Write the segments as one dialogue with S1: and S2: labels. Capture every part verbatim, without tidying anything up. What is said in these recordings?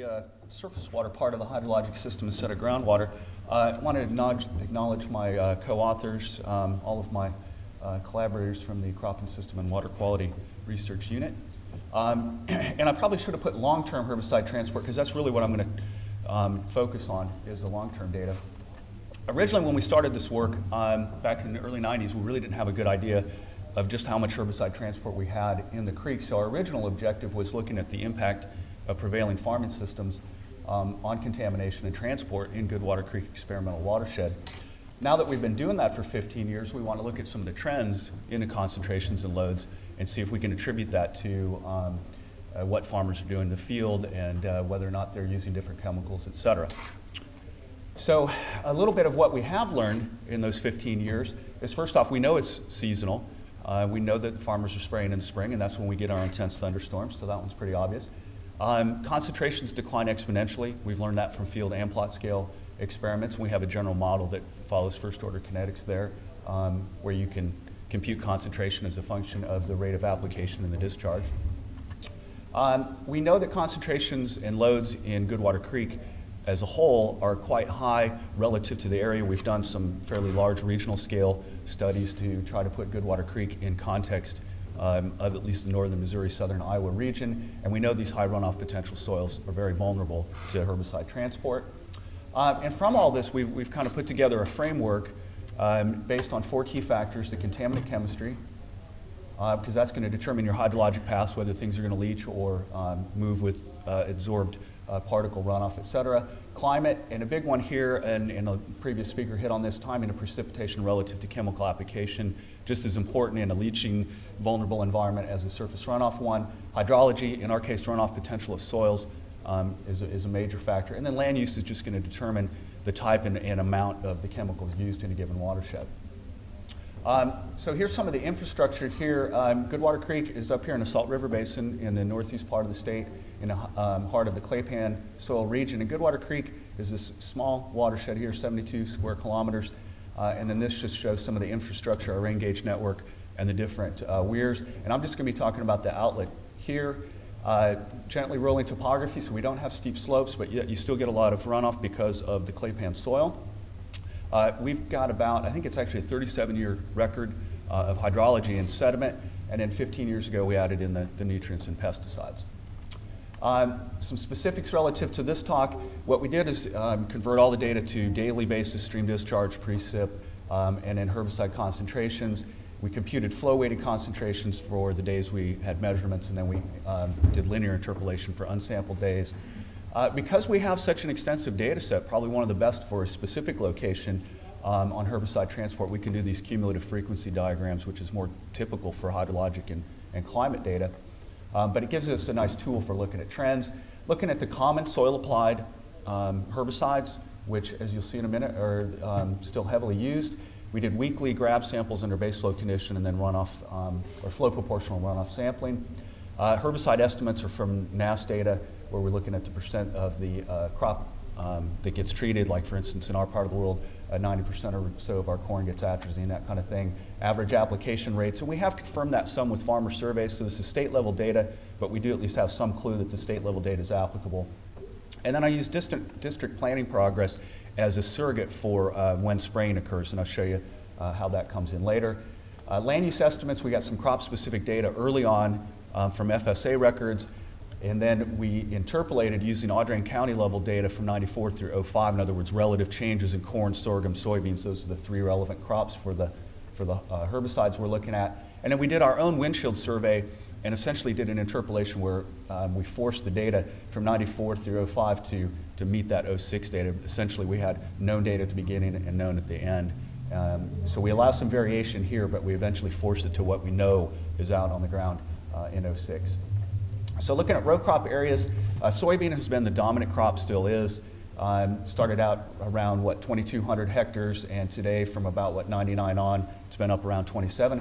S1: the uh, surface water part of the hydrologic system instead of groundwater, uh, I want to acknowledge, acknowledge my uh, co-authors, um, all of my uh, collaborators from the Crop and System and Water Quality Research Unit. Um, and I probably should have put long-term herbicide transport, because that's really what I'm going to um, focus on, is the long-term data. Originally, when we started this work um, back in the early nineties, we really didn't have a good idea of just how much herbicide transport we had in the creek. So our original objective was looking at the impact of prevailing farming systems um, on contamination and transport in Goodwater Creek experimental watershed. Now that we've been doing that for fifteen years, we want to look at some of the trends in the concentrations and loads and see if we can attribute that to um, uh, what farmers are doing in the field and uh, whether or not they're using different chemicals, et cetera. So a little bit of what we have learned in those fifteen years is, first off, we know it's seasonal. Uh, we know that farmers are spraying in the spring, and that's when we get our intense thunderstorms, so that one's pretty obvious. Um, concentrations decline exponentially. We've learned that from field and plot scale experiments. We have a general model that follows first order kinetics there, um, where you can compute concentration as a function of the rate of application in the discharge. Um, we know that concentrations and loads in Goodwater Creek as a whole are quite high relative to the area. We've done some fairly large regional scale studies to try to put Goodwater Creek in context um, of at least the northern Missouri, southern Iowa region, and we know these high runoff potential soils are very vulnerable to herbicide transport. Uh, and from all this, we've, we've kind of put together a framework um, based on four key factors: the contaminant chemistry, uh, because that's going to determine your hydrologic paths, whether things are going to leach or um, move with uh, absorbed Uh, particle runoff, et cetera. Climate, and a big one here, and, and a previous speaker hit on this, timing of precipitation relative to chemical application, just as important in a leaching vulnerable environment as a surface runoff one. Hydrology, in our case runoff potential of soils, um, is, a, is a major factor. And then land use is just going to determine the type and, and amount of the chemicals used in a given watershed. Um, so here's some of the infrastructure here. Um, Goodwater Creek is up here in the Salt River Basin in the northeast part of the state, in the um, heart of the clay pan soil region. And Goodwater Creek is this small watershed here, seventy-two square kilometers. Uh, and then this just shows some of the infrastructure, our rain gauge network, and the different uh, weirs. And I'm just going to be talking about the outlet here. Uh, gently rolling topography, so we don't have steep slopes, but yet you still get a lot of runoff because of the clay pan soil. Uh, we've got about, I think it's actually a thirty-seven year record uh, of hydrology and sediment, and then fifteen years ago we added in the, the nutrients and pesticides. Um, some specifics relative to this talk. What we did is um, convert all the data to daily basis stream discharge, precip, um, and then herbicide concentrations. We computed flow-weighted concentrations for the days we had measurements, and then we um, did linear interpolation for unsampled days. Uh, because we have such an extensive data set, probably one of the best for a specific location um, on herbicide transport, we can do these cumulative frequency diagrams, which is more typical for hydrologic and, and climate data. Um, but it gives us a nice tool for looking at trends. Looking at the common soil-applied um, herbicides, which, as you'll see in a minute, are um, still heavily used. We did weekly grab samples under base flow condition and then runoff, um, or flow proportional runoff sampling. Uh, herbicide estimates are from N A S data, where we're looking at the percent of the uh, crop um, that gets treated. Like, for instance, in our part of the world, uh, ninety percent or so of our corn gets atrazine, that kind of thing. Average application rates, and we have confirmed that some with farmer surveys, so this is state level data, but we do at least have some clue that the state level data is applicable. And then I use distant district planning progress as a surrogate for uh, when spraying occurs, and I'll show you uh, how that comes in later. Uh, land use estimates, we got some crop specific data early on um, from F S A records. And then we interpolated using Audrain County level data from ninety-four through oh five. In other words, relative changes in corn, sorghum, soybeans. Those are the three relevant crops for the, for the uh, herbicides we're looking at. And then we did our own windshield survey and essentially did an interpolation where um, we forced the data from ninety-four through oh five to, to meet that oh six data. Essentially, we had known data at the beginning and known at the end. Um, so we allow some variation here, but we eventually force it to what we know is out on the ground uh, in oh six. So looking at row crop areas, uh, soybean has been the dominant crop, still is. Um, started out around, what, twenty-two hundred hectares, and today from about, what, ninety-nine on, it's been up around twenty-seven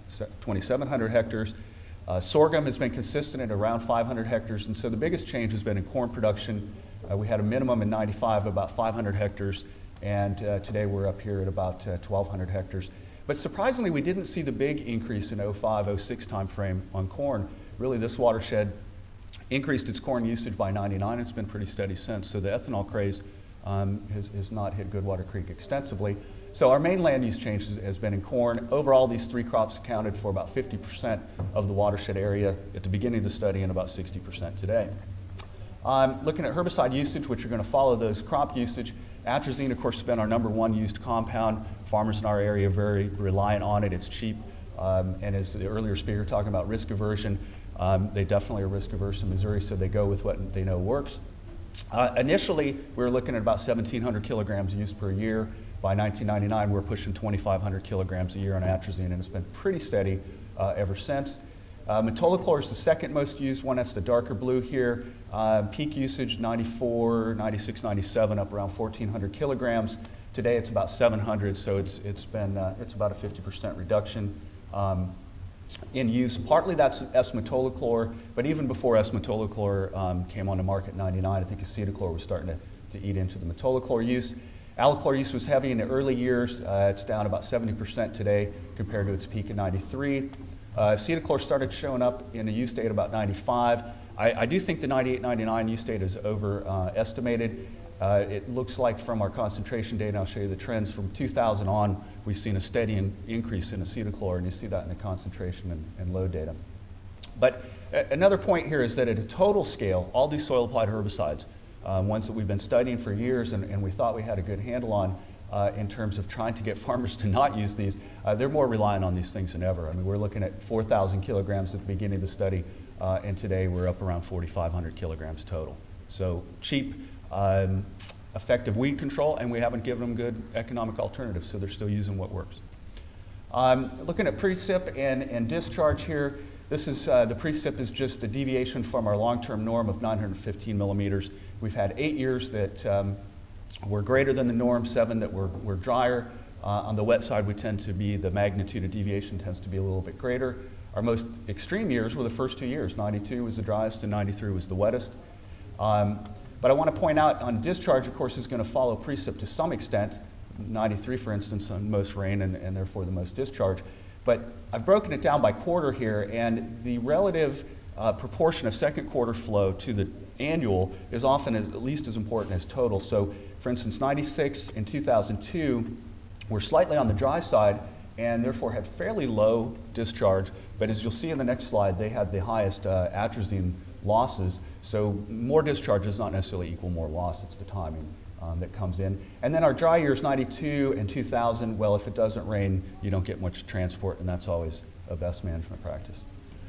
S1: hundred hectares. Uh, sorghum has been consistent at around five hundred hectares, and so the biggest change has been in corn production. Uh, we had a minimum in ninety-five of about five hundred hectares, and uh, today we're up here at about uh, twelve hundred hectares. But surprisingly, we didn't see the big increase in oh five oh six time frame on corn. Really, this watershed increased its corn usage by ninety-nine. It's been pretty steady since. So the ethanol craze um, has, has not hit Goodwater Creek extensively. So our main land use change has, has been in corn. Overall, these three crops accounted for about fifty percent of the watershed area at the beginning of the study and about sixty percent today. Um, looking at herbicide usage, which are going to follow those crop usage, atrazine, of course, has been our number one used compound. Farmers in our area are very reliant on it. It's cheap. Um, and as the earlier speaker talking about risk aversion, um, they definitely are risk averse in Missouri, so they go with what they know works. Uh, initially, we were looking at about seventeen hundred kilograms used per year. By nineteen ninety-nine, we're pushing twenty-five hundred kilograms a year on atrazine, and it's been pretty steady uh, ever since. Uh, metolachlor is the second most used one. That's the darker blue here. Uh, peak usage ninety-four, ninety-six, ninety-seven, up around fourteen hundred kilograms. Today it's about seven hundred, so it's it's been uh, it's about a fifty percent reduction um, in use. Partly that's S-metolachlor, but even before S-metolachlor um, came on the market in ninety-nine, I think acetochlor was starting to, to eat into the metolachlor use. Allichlor use was heavy in the early years. Uh, it's down about seventy percent today compared to its peak in ninety-three. Uh, acetochlor started showing up in the use date about ninety-five. I, I do think the ninety-eight ninety-nine use date is overestimated. Uh, it looks like from our concentration data, I'll show you the trends, from two thousand on, we've seen a steady in increase in acetochlor, and you see that in the concentration and, and load data. But uh, another point here is that at a total scale, all these soil-applied herbicides, um, ones that we've been studying for years and, and we thought we had a good handle on, Uh, in terms of trying to get farmers to not use these, uh, they're more reliant on these things than ever. I mean, we're looking at four thousand kilograms at the beginning of the study, uh, and today we're up around forty-five hundred kilograms total. So cheap, um, effective weed control, and we haven't given them good economic alternatives, so they're still using what works. Um, looking at precip and, and discharge here, this is uh, the precip is just a deviation from our long-term norm of nine hundred fifteen millimeters. We've had eight years that um, We're greater than the norm, seven that were, were drier. Uh, on the wet side, we tend to be, the magnitude of deviation tends to be a little bit greater. Our most extreme years were the first two years. ninety-two was the driest and ninety-three was the wettest. Um, but I want to point out on discharge, of course, is going to follow precip to some extent. ninety-three, for instance, on most rain and, and therefore the most discharge. But I've broken it down by quarter here, and the relative uh, proportion of second quarter flow to the annual is often as, at least as important as total. So, for instance, ninety-six and two thousand two were slightly on the dry side and therefore had fairly low discharge. But as you'll see in the next slide, they had the highest uh, atrazine losses. So more discharge does not necessarily equal more loss. It's the timing um, that comes in. And then our dry years, ninety-two and two thousand, well, if it doesn't rain, you don't get much transport, and that's always a best management practice.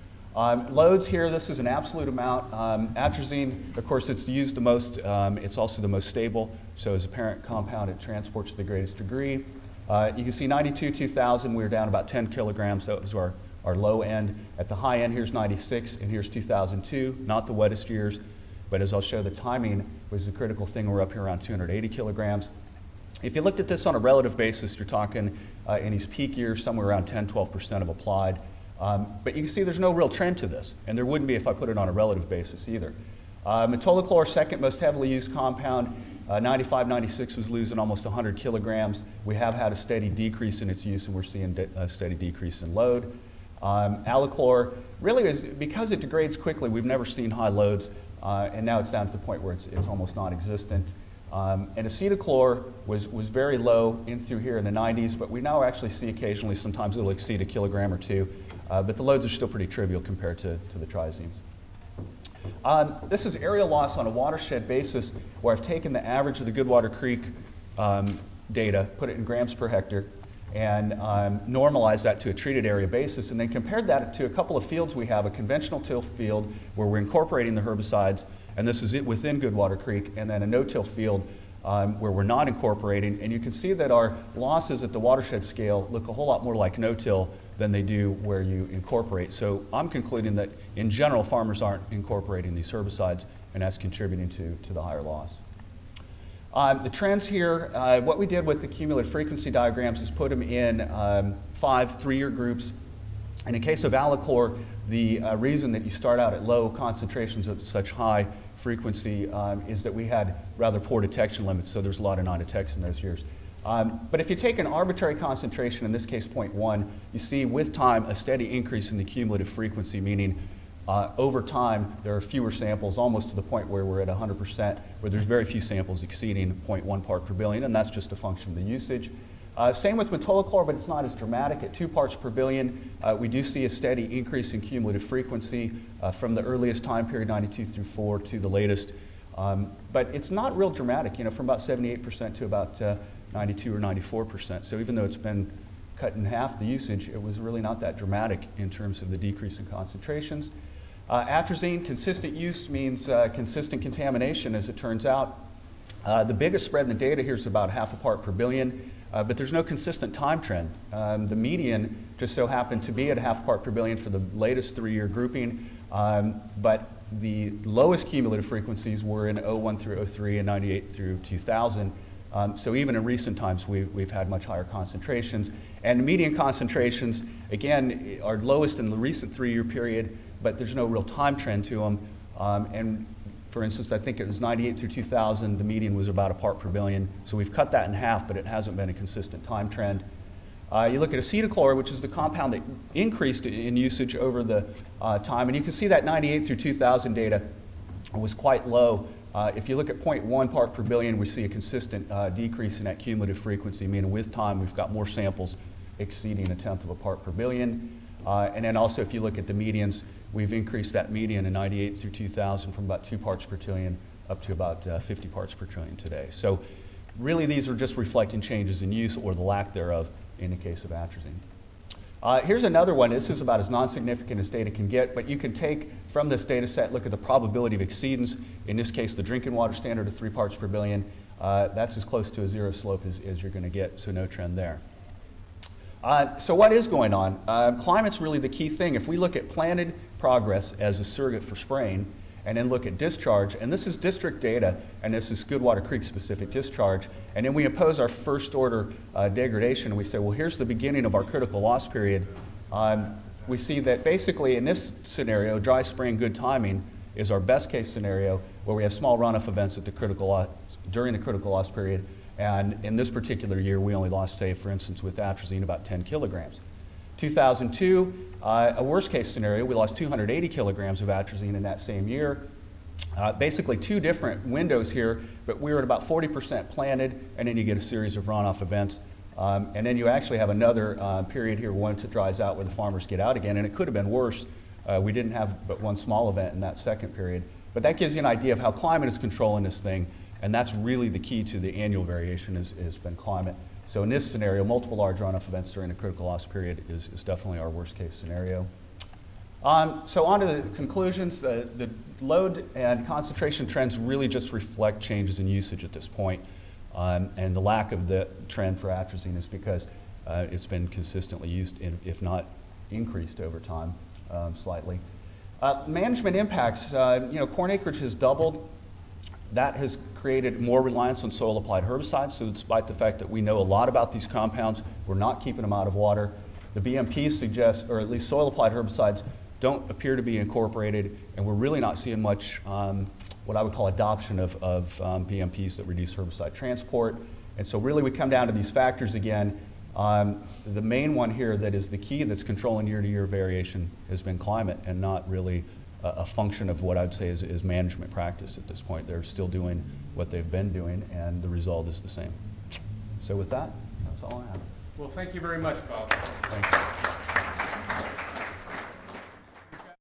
S1: Um, loads here, this is an absolute amount. Um, atrazine, of course, it's used the most. Um, it's also the most stable. So as a parent compound, it transports to the greatest degree. Uh, you can see ninety-two, two thousand, we were down about ten kilograms. That was our, our low end. At the high end, here's ninety-six, and here's two thousand two, not the wettest years. But as I'll show, the timing was the critical thing. We're up here around two hundred eighty kilograms. If you looked at this on a relative basis, you're talking uh, in these peak years, somewhere around ten, twelve percent of applied. Um, but you can see there's no real trend to this, and there wouldn't be if I put it on a relative basis either. Uh, metolachlor, second most heavily used compound, uh, ninety-five, ninety-six was losing almost one hundred kilograms. We have had a steady decrease in its use, and we're seeing de a steady decrease in load. Um, allichlor, really, is, because it degrades quickly, we've never seen high loads, uh, and now it's down to the point where it's, it's almost non-existent. Um, and acetochlor was, was very low in through here in the nineties, but we now actually see occasionally, sometimes it'll exceed a kilogram or two. Uh, but the loads are still pretty trivial compared to, to the triazines. Um, this is area loss on a watershed basis, where I've taken the average of the Goodwater Creek um, data, put it in grams per hectare, and um, normalized that to a treated area basis, and then compared that to a couple of fields we have, a conventional till field where we're incorporating the herbicides, and this is it within Goodwater Creek, and then a no-till field um, where we're not incorporating. And you can see that our losses at the watershed scale look a whole lot more like no-till than they do where you incorporate. So I'm concluding that in general farmers aren't incorporating these herbicides, and that's contributing to, to the higher loss. Um, the trends here, uh, what we did with the cumulative frequency diagrams is put them in um, five three-year groups. And in case of allichlor, the uh, reason that you start out at low concentrations at such high frequency um, is that we had rather poor detection limits, so there's a lot of non-detects in those years. Um, but if you take an arbitrary concentration, in this case zero point one, you see with time a steady increase in the cumulative frequency, meaning Uh, over time, there are fewer samples, almost to the point where we're at one hundred percent, where there's very few samples exceeding zero point one part per billion, and that's just a function of the usage. Uh, same with metolachlor, but it's not as dramatic. At two parts per billion, uh, we do see a steady increase in cumulative frequency uh, from the earliest time period, ninety-two through four, to the latest. Um, but it's not real dramatic, you know, from about seventy-eight percent to about uh, ninety-two or ninety-four percent. So even though it's been cut in half, the usage, it was really not that dramatic in terms of the decrease in concentrations. Uh, atrazine, consistent use means uh, consistent contamination, as it turns out. Uh, the biggest spread in the data here is about half a part per billion. Uh, but there's no consistent time trend. Um, the median just so happened to be at half part per billion for the latest three-year grouping, um, but the lowest cumulative frequencies were in oh one through oh three and ninety-eight through two thousand. Um, so even in recent times, we've, we've had much higher concentrations. And the median concentrations, again, are lowest in the recent three-year period, but there's no real time trend to them. Um, and For instance, I think it was ninety-eight through two thousand, the median was about a part per billion. So we've cut that in half, but it hasn't been a consistent time trend. Uh, you look at acetochlor, which is the compound that increased in usage over the uh, time, and you can see that ninety-eight through two thousand data was quite low. Uh, if you look at zero point one part per billion, we see a consistent uh, decrease in that cumulative frequency, meaning with time we've got more samples exceeding a tenth of a part per billion. Uh, and then also if you look at the medians, we've increased that median in ninety-eight through two thousand from about two parts per trillion up to about uh, fifty parts per trillion today. So really these are just reflecting changes in use or the lack thereof in the case of atrazine. Uh, here's another one. This is about as non-significant as data can get, but you can take from this data set, look at the probability of exceedance. In this case, the drinking water standard of three parts per billion. Uh, that's as close to a zero slope as, as you're going to get, so no trend there. Uh, so what is going on? Uh, climate's really the key thing. If we look at planted progress as a surrogate for spraying, and then look at discharge, and this is district data, and this is Goodwater Creek specific discharge, and then we impose our first order uh, degradation, and we say, well, here's the beginning of our critical loss period. Um, we see that basically in this scenario, dry spraying good timing is our best case scenario, where we have small runoff events at the critical loss, during the critical loss period. And in this particular year, we only lost, say, for instance, with atrazine, about ten kilograms. two thousand two, uh, a worst case scenario, we lost two hundred eighty kilograms of atrazine in that same year. Uh, basically two different windows here, but we were at about forty percent planted, and then you get a series of runoff events. Um, and then you actually have another uh, period here once it dries out where the farmers get out again, and it could have been worse. Uh, we didn't have but one small event in that second period. But that gives you an idea of how climate is controlling this thing. And that's really the key to the annual variation has, has been climate. So in this scenario, multiple large runoff events during the critical loss period is, is definitely our worst case scenario. Um, so on to the conclusions. Uh, the load and concentration trends really just reflect changes in usage at this point. Um, and the lack of the trend for atrazine is because uh, it's been consistently used, in, if not increased over time um, slightly. Uh, management impacts, uh, you know, corn acreage has doubled. That has created more reliance on soil-applied herbicides, so despite the fact that we know a lot about these compounds, we're not keeping them out of water. The B M Ps suggest, or at least soil-applied herbicides, don't appear to be incorporated, and we're really not seeing much um, what I would call adoption of, of um, B M Ps that reduce herbicide transport. And so really we come down to these factors again. Um, the main one here that is the key that's controlling year-to-year variation has been climate, and not really a function of what I'd say is, is management practice at this point. They're still doing what they've been doing, and the result is the same. So with that, that's all I have.
S2: Well, thank you very much, Bob.
S1: Thanks.